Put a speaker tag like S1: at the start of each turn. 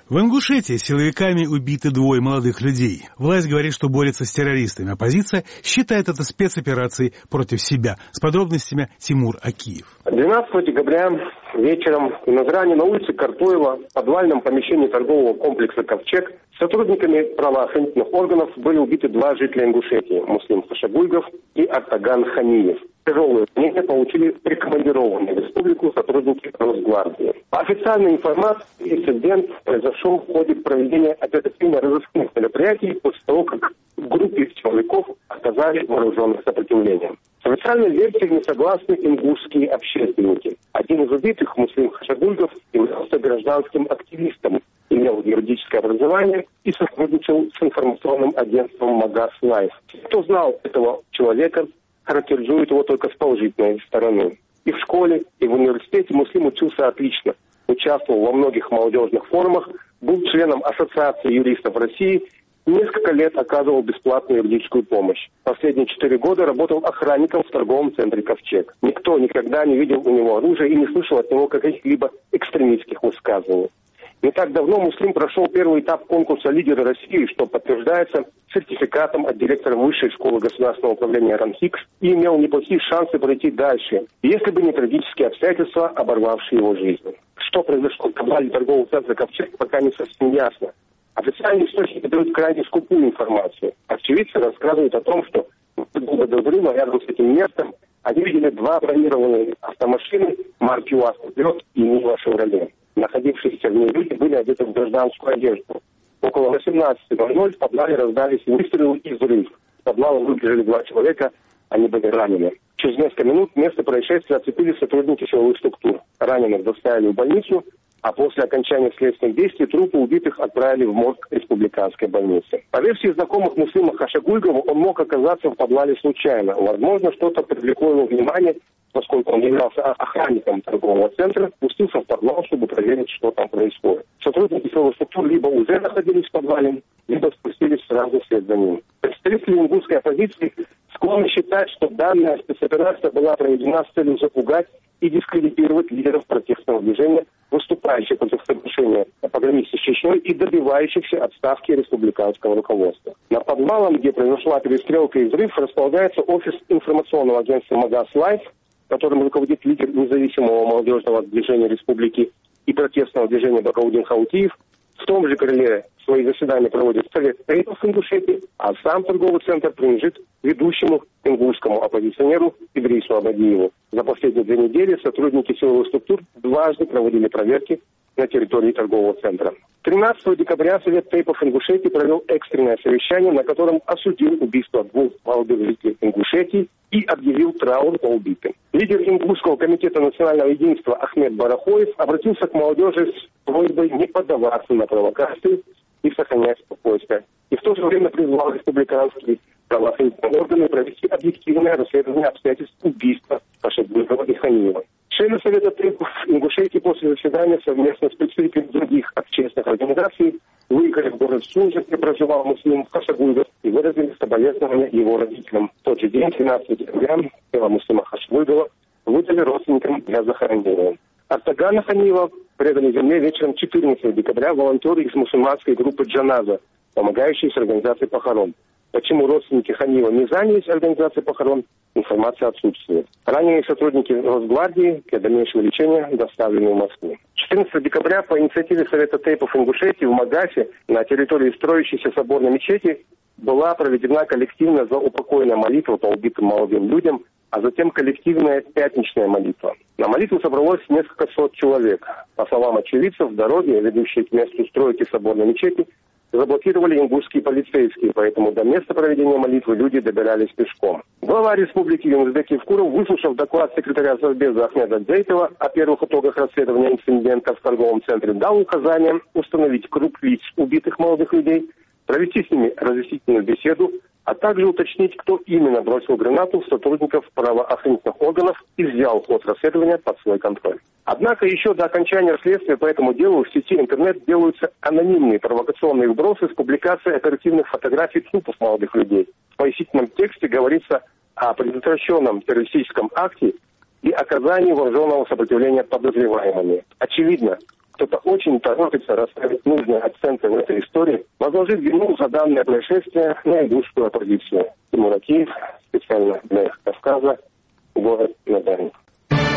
S1: В Ингушетии силовиками убиты 2 молодых людей. Власть говорит, что борется с террористами. Оппозиция считает это спецоперацией против себя. С подробностями Тимур Акиев.
S2: 12 декабря вечером в Назране на улице Картоева в подвальном помещении торгового комплекса «Ковчег» сотрудниками правоохранительных органов были убиты 2 жителя Ингушетии – Муслим Хашагульгов и Артаган Ханиев. Тяжелые ранения получили прикомандированные в республику сотрудники Росгвардии. По официальной информации, инцидент произошел в ходе проведения оперативно-розыскных мероприятий после того, как в группе силовиков оказали вооруженное сопротивление. С официальной версией не согласны ингушские общественники. Один из убитых, Муслим Хашагульгов, являлся гражданским активистом, имел юридическое образование и сотрудничал с информационным агентством «Магаз Лайф». Кто знал этого человека, характеризует его только с положительной стороны. И в школе, и в университете Муслим учился отлично, участвовал во многих молодежных форумах, был членом Ассоциации юристов России, несколько лет оказывал бесплатную юридическую помощь. Последние 4 года работал охранником в торговом центре «Ковчег». Никто никогда не видел у него оружия и не слышал от него каких-либо экстремистских высказываний. Не так давно Муслим прошел первый этап конкурса «Лидеры России», что подтверждается сертификатом от директора Высшей школы государственного управления РАНХИКС, и имел неплохие шансы пройти дальше, если бы не трагические обстоятельства, оборвавшие его жизнь. Что произошло в подвале торгового центра «Ковчег», пока не совсем ясно. Официальные источники дают крайне скупую информацию. Очевидцы рассказывают о том, что задолго до взрыва рядом с этим местом они видели 2 бронированные автомашины марки УАЗ-Патриот и Нива Шевроле. Находившиеся в ней люди были одеты в гражданскую одежду. Около 18:00 в подвале раздались выстрелы и взрыв. В подвала выбежали 2 человека, они были ранены. Через несколько минут место происшествия оцепили сотрудники силовых структур. Раненых доставили в больницу, а после окончания следственных действий трупы убитых отправили в морг республиканской больницы. По версии знакомых Муслима Хашагульгова, он мог оказаться в подвале случайно. Возможно, что-то привлекло его внимание, поскольку он являлся охранником торгового центра, спустился в подвал, чтобы проверить, что там происходит. Сотрудники силовых структур либо уже находились в подвале, либо спустились сразу вслед за ним. Представители ингушской оппозиции склонны считать, что данная спецоперация была проведена с целью запугать и дискредитировать лидеров протестного движения, выступающих против соглашения по границе с Чечней и добивающихся отставки республиканского руководства. Над подвалом, где произошла перестрелка и взрыв, располагается офис информационного агентства «Магаз Лайф», которым руководит лидер независимого молодежного движения республики и протестного движения Бакаудин Хаутиев. В том же крыле свои заседания проводит Совет Тейпов Ингушетии, а сам торговый центр принадлежит ведущему ингушскому оппозиционеру Идрису Абадиеву. За последние 2 недели сотрудники силовых структур дважды проводили проверки на территории торгового центра. 13 декабря Совет Тейпов Ингушетии провел экстренное совещание, на котором осудил убийство 2 молодых жителей Ингушетии и объявил траур по убитым. Лидер Ингушского комитета национального единства Ахмед Барахоев обратился к молодежи с просьбой не поддаваться на провокации и сохранять спокойствие. И в то же время призвал республиканские правоохранительные органы провести объективное расследование обстоятельств убийства Хашагульгова и Ханиева. Члены Совета Тейпов Ингушетии после заседания совместно с представителями других общественных организаций выехали в город Сунжа, где проживал Муслим Хашагульгов, и выразили соболезнования его родителям. В тот же день, 13 декабря, тело Муслима Хашагульгова выдали родственникам для захоронения. Артагана Ханиева предали земле вечером 14 декабря волонтеры из мусульманской группы «Джаназа», помогающие с организацией похорон. Почему родственники Ханиева не занялись организацией похорон, информация отсутствует. Ранее сотрудники Росгвардии для дальнейшего лечения доставлены в Москву. 14 декабря по инициативе Совета Тейпов Ингушетии в Магасе на территории строящейся соборной мечети была проведена коллективная заупокойная молитва по убитым молодым людям, а затем коллективная пятничная молитва. На молитву собралось несколько сот человек. По словам очевидцев, дороги, ведущие к месту стройки соборной мечети, заблокировали ингушские полицейские, поэтому до места проведения молитвы люди добирались пешком. Глава республики Юнусбек Евкуров, выслушав доклад секретаря Совбеза Ахмеда Дзейтова о первых итогах расследования инцидента в торговом центре, дал указание установить круг лиц убитых молодых людей, провести с ними разъяснительную беседу, а также уточнить, кто именно бросил гранату в сотрудников правоохранительных органов и взял ход расследования под свой контроль. Однако еще до окончания следствия по этому делу в сети интернет делаются анонимные провокационные вбросы с публикацией оперативных фотографий трупов молодых людей. В пояснительном тексте говорится о предотвращенном террористическом акте и оказании вооруженного сопротивления подозреваемыми. Очевидно, кто-то очень торопится расставить нужные акценты в этой истории, возложив вину за данное происшествие на идущую оппозицию. Тимур Акиев, специально для Кавказа, город Надарин.